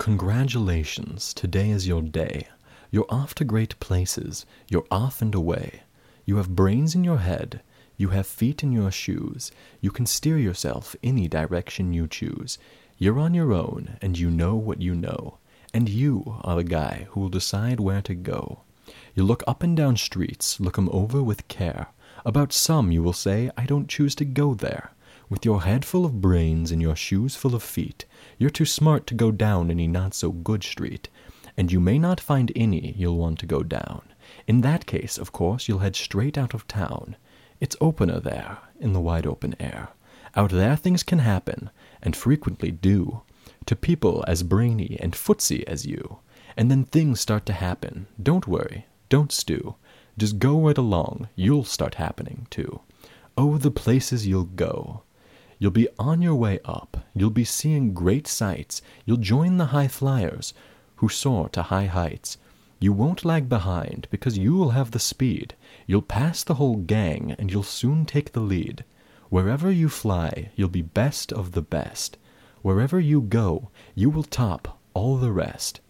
Congratulations, today is your day. You're off to great places, you're off and away. You have brains in your head, you have feet in your shoes, you can steer yourself any direction you choose. You're on your own, and you know what you know, and you are the guy who will decide where to go. You look up and down streets, look 'em over with care. About some you will say, I don't choose to go there. With your head full of brains and your shoes full of feet, you're too smart to go down any not-so-good street, and you may not find any you'll want to go down. In that case, of course, you'll head straight out of town. It's opener there, in the wide open air. Out there things can happen, and frequently do, to people as brainy and footsy as you. And then things start to happen. Don't worry, don't stew. Just go right along, you'll start happening too. Oh, the places you'll go. You'll be on your way up, you'll be seeing great sights, you'll join the high flyers who soar to high heights. You won't lag behind because you'll have the speed. You'll pass the whole gang and you'll soon take the lead. Wherever you fly, you'll be best of the best. Wherever you go, you will top all the rest.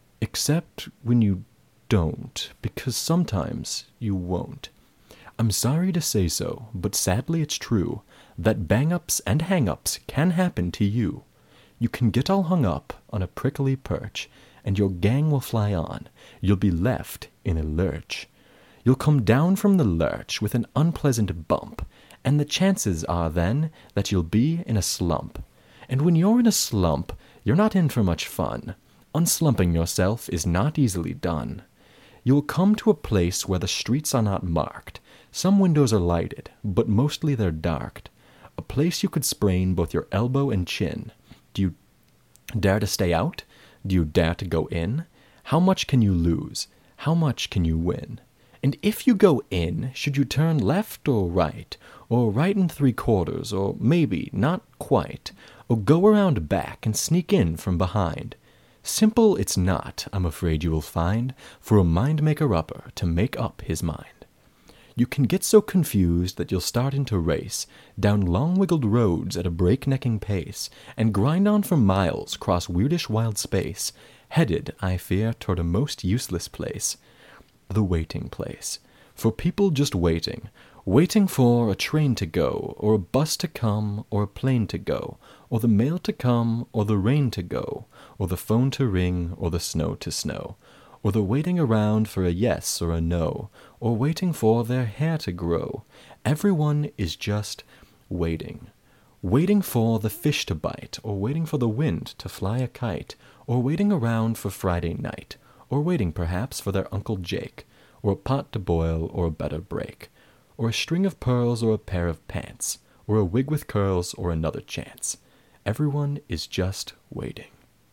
Except when you don't, because sometimes you won't. I'm sorry to say so, but sadly it's true, that bang-ups and hang-ups can happen to you. You can get all hung up on a prickly perch, and your gang will fly on. You'll be left in a lurch. You'll come down from the lurch with an unpleasant bump, and the chances are then that you'll be in a slump. And when you're in a slump, you're not in for much fun. Unslumping yourself is not easily done. You'll come to a place where the streets are not marked. Some windows are lighted, but mostly they're darked. A place you could sprain both your elbow and chin. Do you dare to stay out? Do you dare to go in? How much can you lose? How much can you win? And if you go in, should you turn left or right and 3/4, or maybe not quite, or go around back and sneak in from behind? Simple it's not, I'm afraid you will find, for a mind-maker-upper to make up his mind. You can get so confused that you'll start into race down long-wiggled roads at a breaknecking pace, and grind on for miles cross weirdish wild space, headed, I fear, toward a most useless place, the waiting place. For people just waiting for a train to go, or a bus to come, or a plane to go, or the mail to come, or the rain to go, or the phone to ring, or the snow to snow, or the waiting around for a yes or a no, or waiting for their hair to grow. Everyone is just waiting. Waiting for the fish to bite, or waiting for the wind to fly a kite, or waiting around for Friday night, or waiting perhaps for their Uncle Jake, or a pot to boil, or a butter break, or a string of pearls, or a pair of pants, or a wig with curls, or another chance. Everyone is just waiting.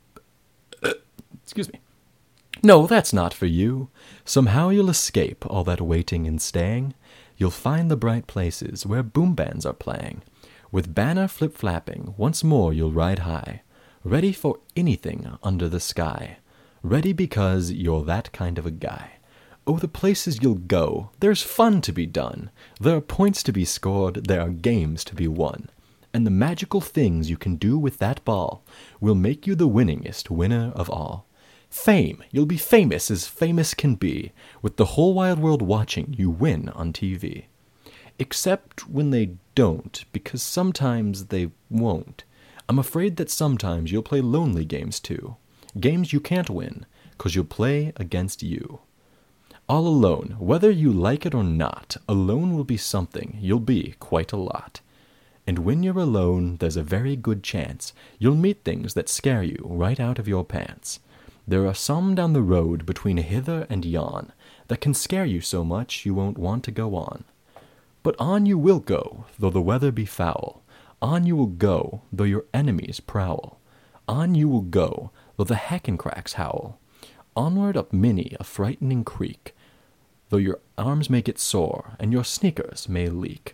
Excuse me. No, that's not for you. Somehow you'll escape all that waiting and staying. You'll find the bright places where boom bands are playing. With banner flip-flapping, once more you'll ride high, ready for anything under the sky. Ready because you're that kind of a guy. Oh, the places you'll go, there's fun to be done. There are points to be scored, there are games to be won. And the magical things you can do with that ball will make you the winningest winner of all. Fame, you'll be famous as famous can be, with the whole wide world watching you win on TV. Except when they don't, because sometimes they won't. I'm afraid that sometimes you'll play lonely games too. Games you can't win, 'cause you'll play against you. All alone, whether you like it or not, alone will be something, you'll be quite a lot. And when you're alone, there's a very good chance you'll meet things that scare you right out of your pants. There are some down the road between hither and yon that can scare you so much you won't want to go on. But on you will go, though the weather be foul. On you will go, though your enemies prowl. On you will go, though the hackencracks howl. Onward up many a frightening creek, though your arms may get sore and your sneakers may leak.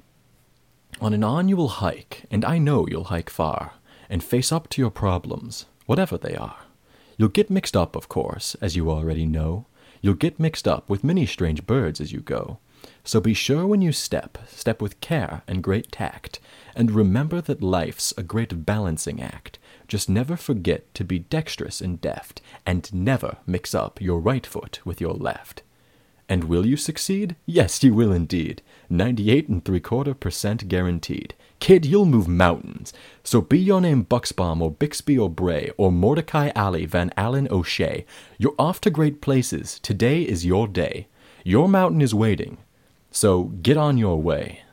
On and on you will hike, and I know you'll hike far, and face up to your problems, whatever they are. You'll get mixed up, of course, as you already know. You'll get mixed up with many strange birds as you go. So be sure when you step with care and great tact, and remember that life's a great balancing act. Just never forget to be dexterous and deft, and never mix up your right foot with your left. And will you succeed? Yes, you will indeed. 98.75% guaranteed. Kid, you'll move mountains. So be your name Buxbaum or Bixby or Bray or Mordecai Alley Van Allen O'Shea. You're off to great places. Today is your day. Your mountain is waiting. So get on your way.